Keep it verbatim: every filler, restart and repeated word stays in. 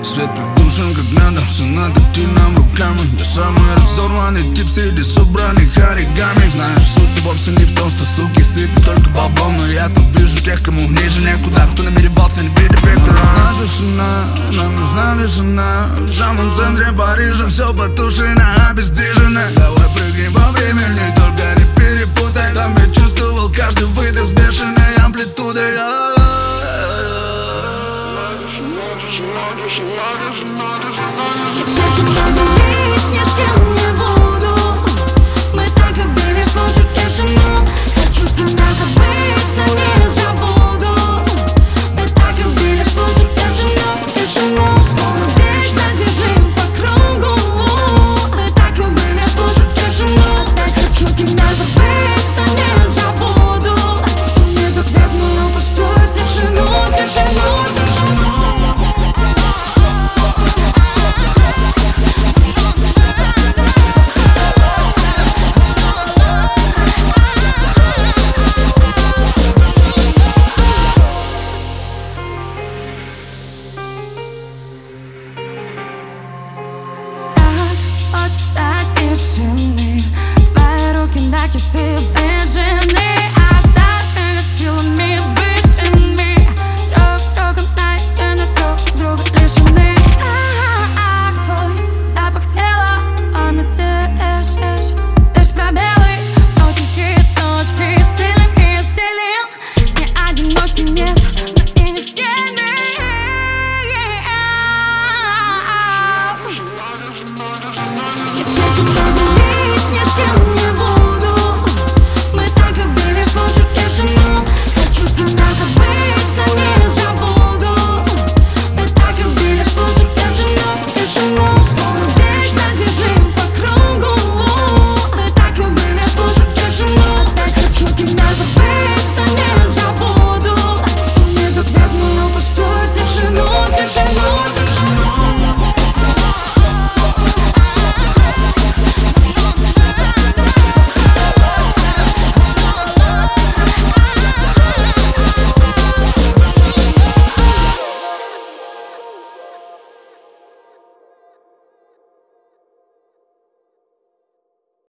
Свет придушен как надо, все над тактильным руками. Я самый разорванный тип среди собранных оригами. Знаешь, суть вовсе не в том, что суки сыты только баблом. Но я тут вижу тех, кому ниже некуда, кто намеревался не видя вектора. Нам нужна тишина, нам нужна вишена. В самом центре Парижа все потушено, обездвижено. Давай прыгнем во времени, только не перепутай. Там я чувствовал каждый выдох с бешеной амплитудой. Лишнее с кем не